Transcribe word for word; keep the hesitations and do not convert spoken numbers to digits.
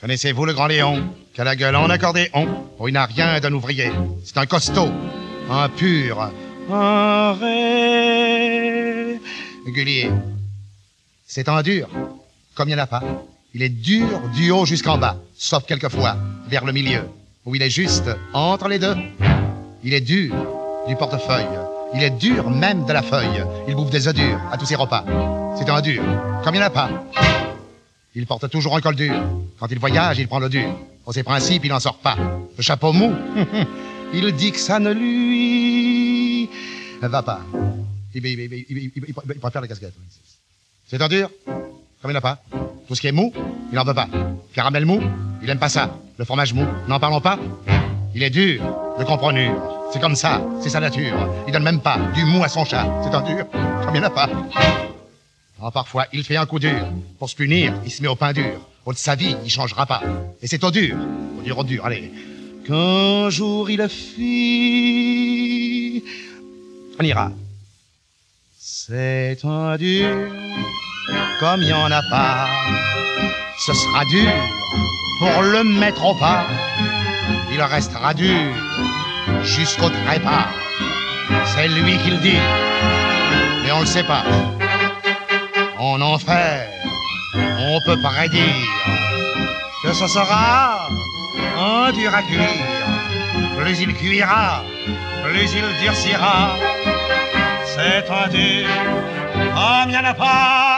Connaissez-vous le grand Léon, qui a la gueule en accordéon? Oh, il n'a rien d'un ouvrier, c'est un costaud, un pur, un régulier. C'est un dur, comme il n'y en a pas. Il est dur du haut jusqu'en bas, sauf quelquefois vers le milieu, où il est juste entre les deux. Il est dur du portefeuille, il est dur même de la feuille. Il bouffe des œufs durs à tous ses repas. C'est un dur, comme il n'y en a pas. Il porte toujours un col dur. Quand il voyage, il prend le dur. Pour ses principes, il n'en sort pas. Le chapeau mou, il dit que ça ne lui va pas. Il, il, il, il, il, il préfère la casquette. C'est un dur, comme il n'y en a pas. Tout ce qui est mou, il n'en veut pas. Caramel mou, il n'aime pas ça. Le fromage mou, n'en parlons pas. Il est dur de comprenure. C'est comme ça, c'est sa nature. Il donne même pas du mou à son chat. C'est un dur, comme il n'y en a pas. Oh, parfois, il fait un coup dur. Pour se punir, il se met au pain dur. Au de sa vie, il changera pas. Et c'est au dur, au dur, au dur, allez. Qu'un jour il fit... On ira. C'est un dur, comme il n'y en a pas. Ce sera dur pour le mettre au pas. Il restera dur jusqu'au trépas. C'est lui qui le dit, mais on le sait pas. En enfer, on peut prédire que ce sera un dur à cuire. Plus il cuira, plus il durcira. C'est un dur, comme il n'y en a pas.